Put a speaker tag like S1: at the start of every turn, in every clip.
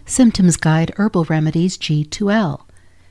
S1: Symptoms Guide Herbal Remedies G2L.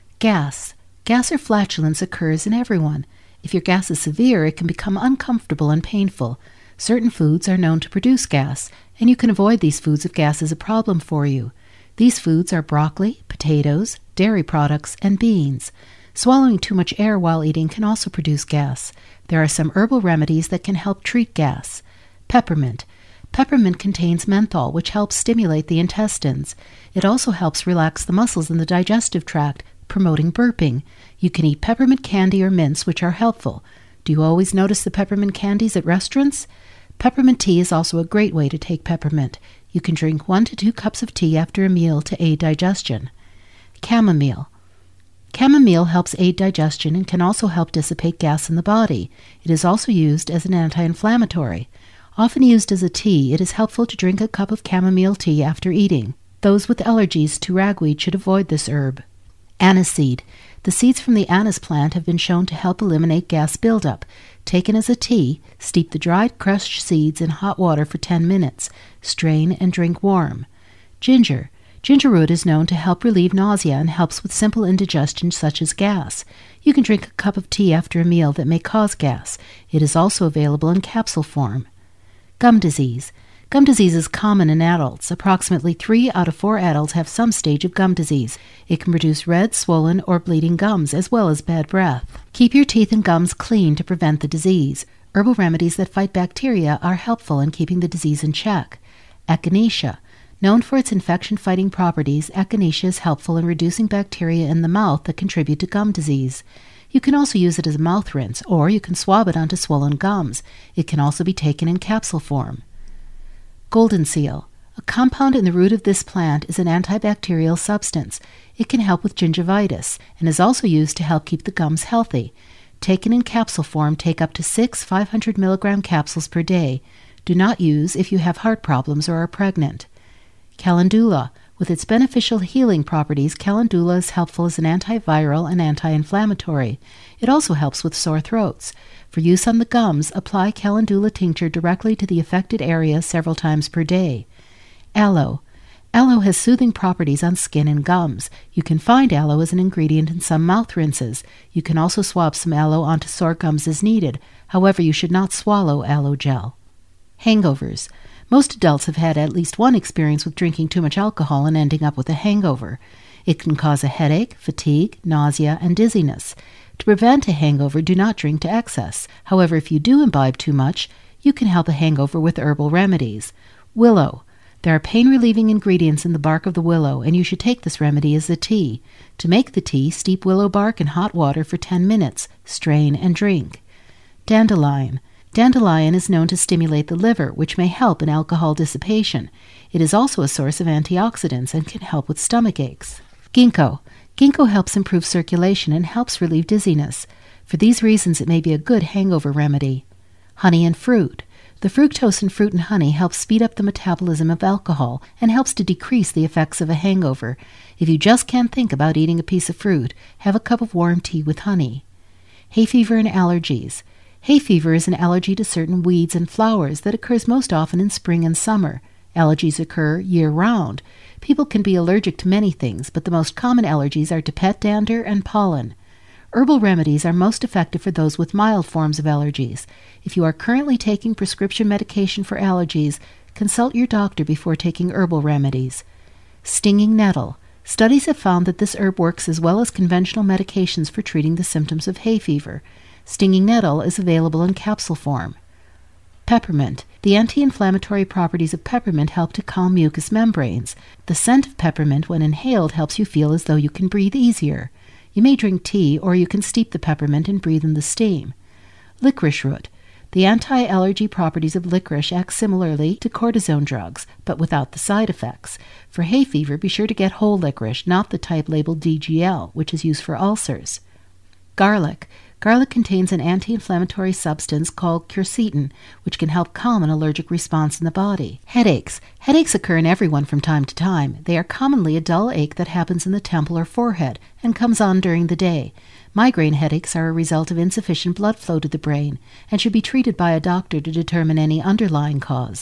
S1: Gas. Gas or flatulence occurs in everyone. If your gas is severe, it can become uncomfortable and painful. Certain foods are known to produce gas, and you can avoid these foods if gas is a problem for you. These foods are broccoli, potatoes, dairy products, and beans. Swallowing too much air while eating can also produce gas. There are some herbal remedies that can help treat gas. Peppermint. Peppermint contains menthol, which helps stimulate the intestines. It also helps relax the muscles in the digestive tract, promoting burping. You can eat peppermint candy or mints, which are helpful. Do you always notice the peppermint candies at restaurants? Peppermint tea is also a great way to take peppermint. You can drink 1 to 2 cups of tea after a meal to aid digestion. Chamomile. Chamomile helps aid digestion and can also help dissipate gas in the body. It is also used as an anti-inflammatory. Often used as a tea, it is helpful to drink a cup of chamomile tea after eating. Those with allergies to ragweed should avoid this herb. Aniseed. The seeds from the anise plant have been shown to help eliminate gas buildup. Taken as a tea, steep the dried crushed seeds in hot water for 10 minutes. Strain and drink warm. Ginger. Ginger root is known to help relieve nausea and helps with simple indigestion such as gas. You can drink a cup of tea after a meal that may cause gas. It is also available in capsule form. Gum disease. Gum disease is common in adults. Approximately 3 out of 4 adults have some stage of gum disease. It can produce red, swollen, or bleeding gums, as well as bad breath. Keep your teeth and gums clean to prevent the disease. Herbal remedies that fight bacteria are helpful in keeping the disease in check. Echinacea. Known for its infection-fighting properties, echinacea is helpful in reducing bacteria in the mouth that contribute to gum disease. You can also use it as a mouth rinse, or you can swab it onto swollen gums. It can also be taken in capsule form. Golden seal. A compound in the root of this plant is an antibacterial substance. It can help with gingivitis and is also used to help keep the gums healthy. Taken in capsule form, take up to 6 500 milligram capsules per day. Do not use if you have heart problems or are pregnant. Calendula. With its beneficial healing properties, calendula is helpful as an antiviral and anti-inflammatory. It also helps with sore throats. For use on the gums, apply calendula tincture directly to the affected area several times per day. Aloe. Aloe has soothing properties on skin and gums. You can find aloe as an ingredient in some mouth rinses. You can also swab some aloe onto sore gums as needed. However, you should not swallow aloe gel. Hangovers. Most adults have had at least one experience with drinking too much alcohol and ending up with a hangover. It can cause a headache, fatigue, nausea, and dizziness. To prevent a hangover, do not drink to excess. However, if you do imbibe too much, you can help a hangover with herbal remedies. Willow. There are pain-relieving ingredients in the bark of the willow, and you should take this remedy as a tea. To make the tea, steep willow bark in hot water for 10 minutes. Strain and drink. Dandelion. Dandelion is known to stimulate the liver, which may help in alcohol dissipation. It is also a source of antioxidants and can help with stomach aches. Ginkgo. Ginkgo helps improve circulation and helps relieve dizziness. For these reasons, it may be a good hangover remedy. Honey and fruit. The fructose in fruit and honey helps speed up the metabolism of alcohol and helps to decrease the effects of a hangover. If you just can't think about eating a piece of fruit, have a cup of warm tea with honey. Hay fever and allergies. Hay fever is an allergy to certain weeds and flowers that occurs most often in spring and summer. Allergies occur year-round. People can be allergic to many things, but the most common allergies are to pet dander and pollen. Herbal remedies are most effective for those with mild forms of allergies. If you are currently taking prescription medication for allergies, consult your doctor before taking herbal remedies. Stinging nettle. Studies have found that this herb works as well as conventional medications for treating the symptoms of hay fever. Stinging nettle is available in capsule form. Peppermint. The anti-inflammatory properties of peppermint help to calm mucous membranes. The scent of peppermint, when inhaled, helps you feel as though you can breathe easier. You may drink tea, or you can steep the peppermint and breathe in the steam. Licorice root. The anti-allergy properties of licorice act similarly to cortisone drugs, but without the side effects. For hay fever, be sure to get whole licorice, not the type labeled DGL, which is used for ulcers. Garlic. Garlic contains an anti-inflammatory substance called quercetin, which can help calm an allergic response in the body. Headaches. Headaches occur in everyone from time to time. They are commonly a dull ache that happens in the temple or forehead and comes on during the day. Migraine headaches are a result of insufficient blood flow to the brain and should be treated by a doctor to determine any underlying cause.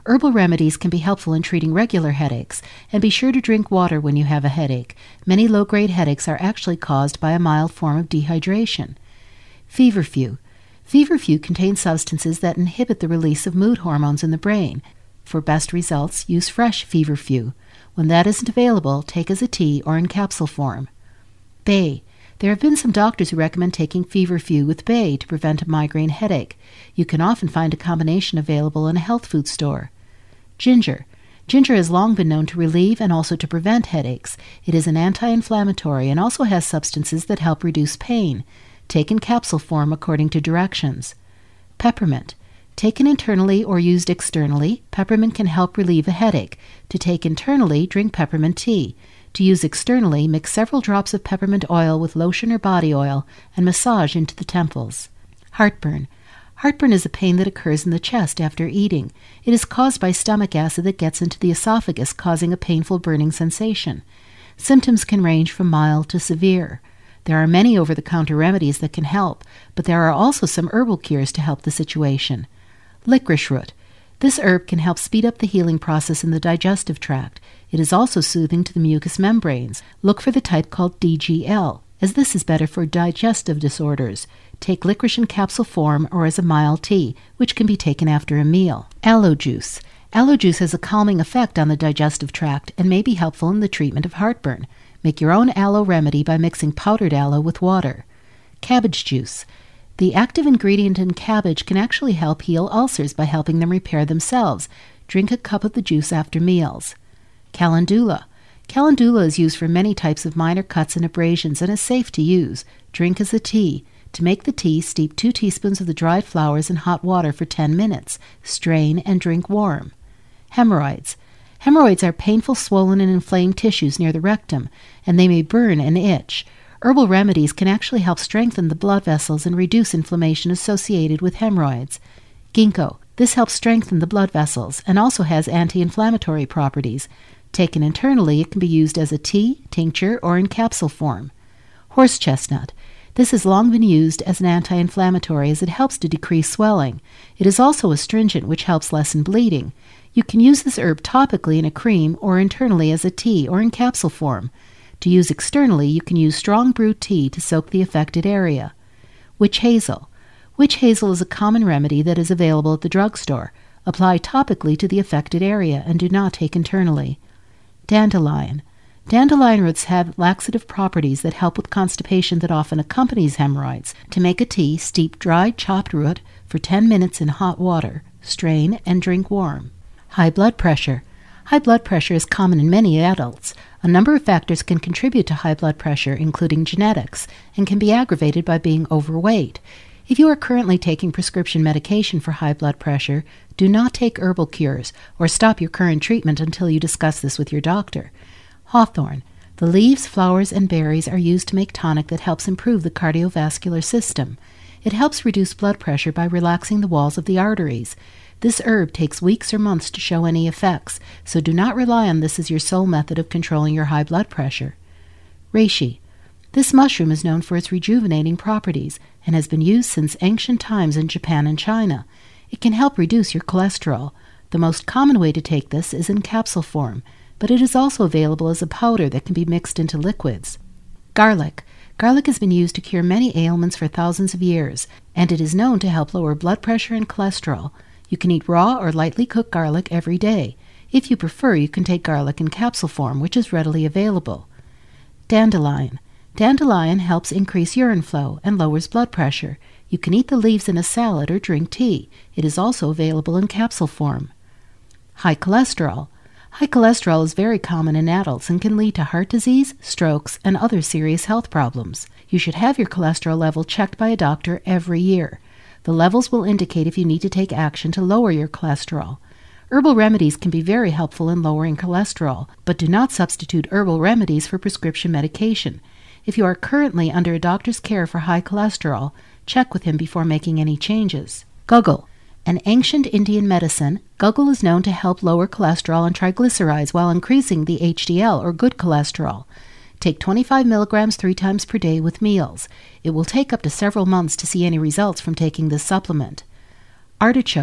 S1: Herbal remedies can be helpful in treating regular headaches, and be sure to drink water when you have a headache. Many low-grade headaches are actually caused by a mild form of dehydration. Feverfew. Feverfew contains substances that inhibit the release of mood hormones in the brain. For best results, use fresh feverfew. When that isn't available, take as a tea or in capsule form. Bay. There have been some doctors who recommend taking feverfew with bay to prevent a migraine headache. You can often find a combination available in a health food store. Ginger. Ginger has long been known to relieve and also to prevent headaches. It is an anti-inflammatory and also has substances that help reduce pain. Take in capsule form according to directions. Peppermint. Taken internally or used externally, peppermint can help relieve a headache. To take internally, drink peppermint tea. To use externally, mix several drops of peppermint oil with lotion or body oil and massage into the temples. Heartburn. Heartburn is a pain that occurs in the chest after eating. It is caused by stomach acid that gets into the esophagus, causing a painful burning sensation. Symptoms can range from mild to severe. There are many over-the-counter remedies that can help, but there are also some herbal cures to help the situation. Licorice root. This herb can help speed up the healing process in the digestive tract. It is also soothing to the mucous membranes. Look for the type called DGL, as this is better for digestive disorders. Take licorice in capsule form or as a mild tea, which can be taken after a meal. Aloe juice. Aloe juice has a calming effect on the digestive tract and may be helpful in the treatment of heartburn. Make your own aloe remedy by mixing powdered aloe with water. Cabbage juice. The active ingredient in cabbage can actually help heal ulcers by helping them repair themselves. Drink a cup of the juice after meals. Calendula. Calendula is used for many types of minor cuts and abrasions and is safe to use. Drink as a tea. To make the tea, steep 2 teaspoons of the dried flowers in hot water for 10 minutes. Strain and drink warm. Hemorrhoids. Hemorrhoids are painful, swollen, and inflamed tissues near the rectum, and they may burn and itch. Herbal remedies can actually help strengthen the blood vessels and reduce inflammation associated with hemorrhoids. Ginkgo. This helps strengthen the blood vessels and also has anti-inflammatory properties. Taken internally, it can be used as a tea, tincture, or in capsule form. Horse chestnut. This has long been used as an anti-inflammatory as it helps to decrease swelling. It is also astringent, which helps lessen bleeding. You can use this herb topically in a cream or internally as a tea or in capsule form. To use externally, you can use strong brewed tea to soak the affected area. Witch hazel. Witch hazel is a common remedy that is available at the drugstore. Apply topically to the affected area and do not take internally. Dandelion. Dandelion roots have laxative properties that help with constipation that often accompanies hemorrhoids. To make a tea, steep dried chopped root for 10 minutes in hot water. Strain and drink warm. High blood pressure. High blood pressure is common in many adults. A number of factors can contribute to high blood pressure, including genetics, and can be aggravated by being overweight. If you are currently taking prescription medication for high blood pressure, do not take herbal cures or stop your current treatment until you discuss this with your doctor. Hawthorn. The leaves, flowers, and berries are used to make tonic that helps improve the cardiovascular system. It helps reduce blood pressure by relaxing the walls of the arteries. This herb takes weeks or months to show any effects, so do not rely on this as your sole method of controlling your high blood pressure. Reishi. This mushroom is known for its rejuvenating properties and has been used since ancient times in Japan and China. It can help reduce your cholesterol. The most common way to take this is in capsule form, but it is also available as a powder that can be mixed into liquids. Garlic. Garlic has been used to cure many ailments for thousands of years, and it is known to help lower blood pressure and cholesterol. You can eat raw or lightly cooked garlic every day. If you prefer, you can take garlic in capsule form, which is readily available. Dandelion. Dandelion helps increase urine flow and lowers blood pressure. You can eat the leaves in a salad or drink tea. It is also available in capsule form. High cholesterol. High cholesterol is very common in adults and can lead to heart disease, strokes, and other serious health problems. You should have your cholesterol level checked by a doctor every year. The levels will indicate if you need to take action to lower your cholesterol. Herbal remedies can be very helpful in lowering cholesterol, but do not substitute herbal remedies for prescription medication. If you are currently under a doctor's care for high cholesterol, check with him before making any changes. Guggle. An ancient Indian medicine, guggle is known to help lower cholesterol and triglycerides while increasing the HDL or good cholesterol. Take 25 milligrams 3 times per day with meals. It will take up to several months to see any results from taking this supplement. Artichoke.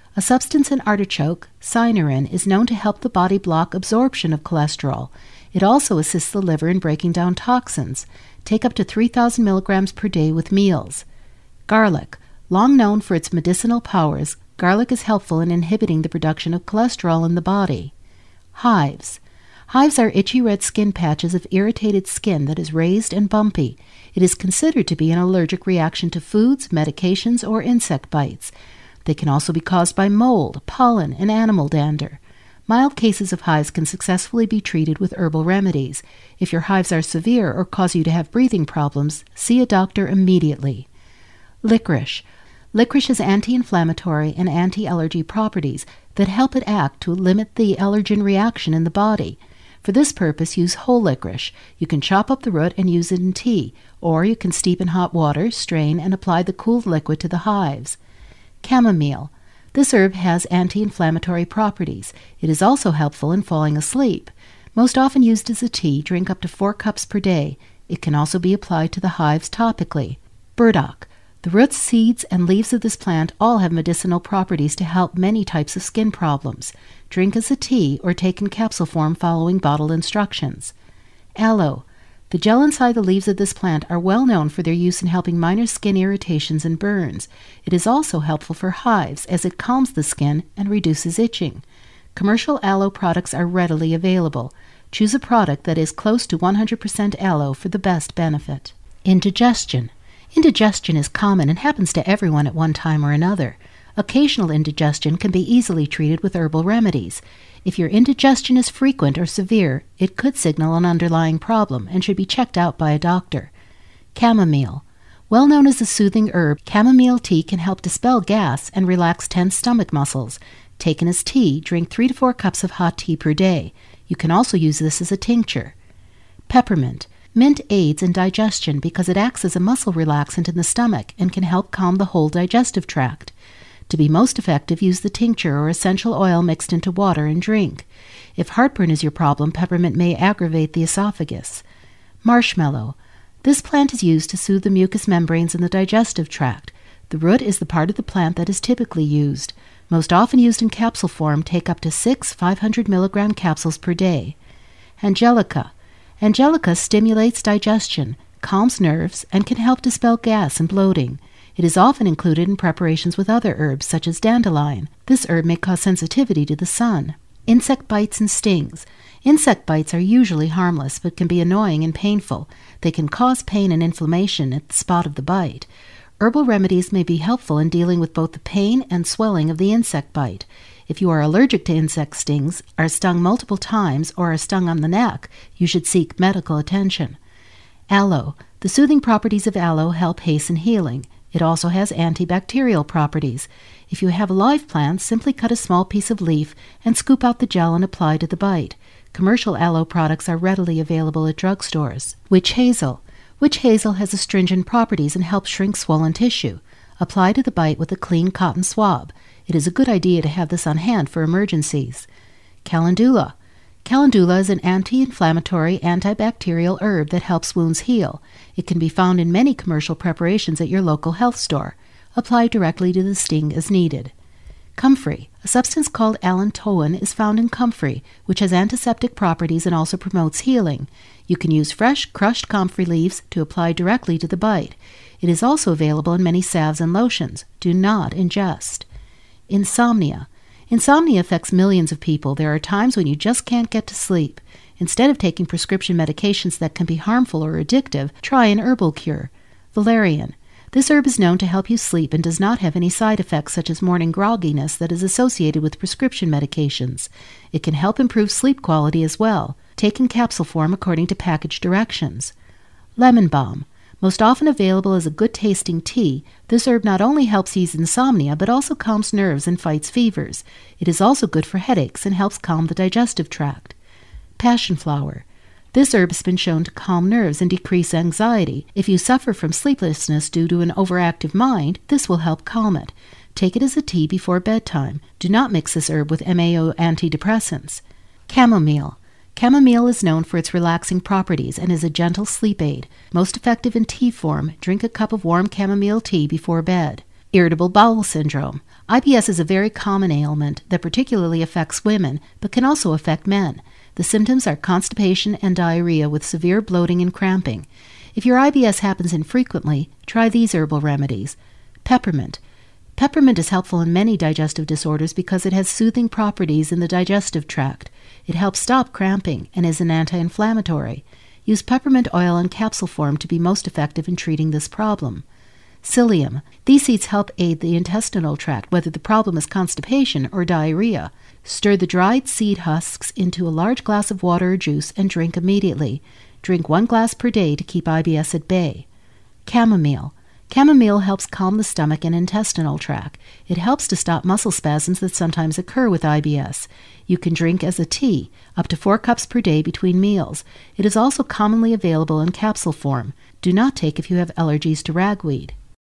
S1: A substance in artichoke, cynarin, is known to help the body block absorption of cholesterol. It also assists the liver in breaking down toxins. Take up to 3,000 milligrams per day with meals. Garlic. Long known for its medicinal powers, garlic is helpful in inhibiting the production of cholesterol in the body. Hives. Hives are itchy red skin patches of irritated skin that is raised and bumpy. It is considered to be an allergic reaction to foods, medications, or insect bites. They can also be caused by mold, pollen, and animal dander. Mild cases of hives can successfully be treated with herbal remedies. If your hives are severe or cause you to have breathing problems, see a doctor immediately. Licorice. Licorice has anti-inflammatory and anti-allergy properties that help it act to limit the allergen reaction in the body. For this purpose, use whole licorice. You can chop up the root and use it in tea, or you can steep in hot water, strain, and apply the cooled liquid to the hives. Chamomile. This herb has anti-inflammatory properties. It is also helpful in falling asleep. Most often used as a tea, drink up to 4 cups per day. It can also be applied to the hives topically. Burdock. The roots, seeds, and leaves of this plant all have medicinal properties to help many types of skin problems. Drink as a tea or take in capsule form following bottle instructions. Aloe. The gel inside the leaves of this plant are well known for their use in helping minor skin irritations and burns. It is also helpful for hives as it calms the skin and reduces itching. Commercial aloe products are readily available. Choose a product that is close to 100% aloe for the best benefit. Indigestion. Indigestion is common and happens to everyone at one time or another. Occasional indigestion can be easily treated with herbal remedies. If your indigestion is frequent or severe, it could signal an underlying problem and should be checked out by a doctor. Chamomile. Well known as a soothing herb, chamomile tea can help dispel gas and relax tense stomach muscles. Taken as tea, drink 3 to 4 cups of hot tea per day. You can also use this as a tincture. Peppermint. Mint aids in digestion because it acts as a muscle relaxant in the stomach and can help calm the whole digestive tract. To be most effective, use the tincture or essential oil mixed into water and drink. If heartburn is your problem, peppermint may aggravate the esophagus. Marshmallow. This plant is used to soothe the mucous membranes in the digestive tract. The root is the part of the plant that is typically used. Most often used in capsule form, take up to 6 500 milligram capsules per day. Angelica. Angelica stimulates digestion, calms nerves, and can help dispel gas and bloating. It is often included in preparations with other herbs, such as dandelion. This herb may cause sensitivity to the sun. Insect bites and stings. Insect bites are usually harmless, but can be annoying and painful. They can cause pain and inflammation at the spot of the bite. Herbal remedies may be helpful in dealing with both the pain and swelling of the insect bite. If you are allergic to insect stings, are stung multiple times, or are stung on the neck, you should seek medical attention. Aloe. The soothing properties of aloe help hasten healing. It also has antibacterial properties. If you have a live plant, simply cut a small piece of leaf and scoop out the gel and apply to the bite. Commercial aloe products are readily available at drugstores. Witch hazel. Witch hazel has astringent properties and helps shrink swollen tissue. Apply to the bite with a clean cotton swab. It is a good idea to have this on hand for emergencies. Calendula. Calendula is an anti-inflammatory, antibacterial herb that helps wounds heal. It can be found in many commercial preparations at your local health store. Apply directly to the sting as needed. Comfrey. A substance called allantoin is found in comfrey, which has antiseptic properties and also promotes healing. You can use fresh, crushed comfrey leaves to apply directly to the bite. It is also available in many salves and lotions. Do not ingest. Insomnia. Insomnia affects millions of people. There are times when you just can't get to sleep. Instead of taking prescription medications that can be harmful or addictive, try an herbal cure. Valerian. This herb is known to help you sleep and does not have any side effects such as morning grogginess that is associated with prescription medications. It can help improve sleep quality as well. Take in capsule form according to package directions. Lemon balm. Most often available as a good-tasting tea, this herb not only helps ease insomnia but also calms nerves and fights fevers. It is also good for headaches and helps calm the digestive tract. Passion flower. This herb has been shown to calm nerves and decrease anxiety. If you suffer from sleeplessness due to an overactive mind, this will help calm it. Take it as a tea before bedtime. Do not mix this herb with MAO antidepressants. Chamomile. Chamomile is known for its relaxing properties and is a gentle sleep aid. Most effective in tea form, drink a cup of warm chamomile tea before bed. Irritable bowel syndrome. IBS is a very common ailment that particularly affects women, but can also affect men. The symptoms are constipation and diarrhea with severe bloating and cramping. If your IBS happens infrequently, try these herbal remedies. Peppermint. Peppermint is helpful in many digestive disorders because it has soothing properties in the digestive tract. It helps stop cramping and is an anti-inflammatory. Use peppermint oil in capsule form to be most effective in treating this problem. Psyllium. These seeds help aid the intestinal tract, whether the problem is constipation or diarrhea. Stir the dried seed husks into a large glass of water or juice and drink immediately. Drink 1 glass per day to keep IBS at bay. Chamomile. Chamomile helps calm the stomach and intestinal tract. It helps to stop muscle spasms that sometimes occur with IBS. You can drink as a tea, up to 4 cups per day between meals. It is also commonly available in capsule form. Do not take if you have allergies to ragweed.